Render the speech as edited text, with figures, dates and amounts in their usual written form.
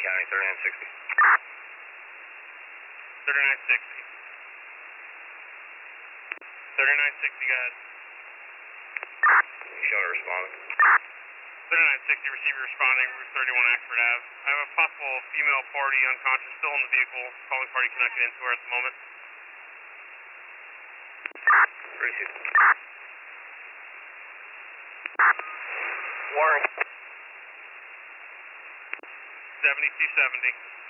County, 3960. 3960. 3960, go ahead. Show me responding. 3960, receiver responding, Route 31 Ashford Ave. I have a possible female party unconscious, still in the vehicle. Calling party connected into her at the moment. Receive. Warren. 7270.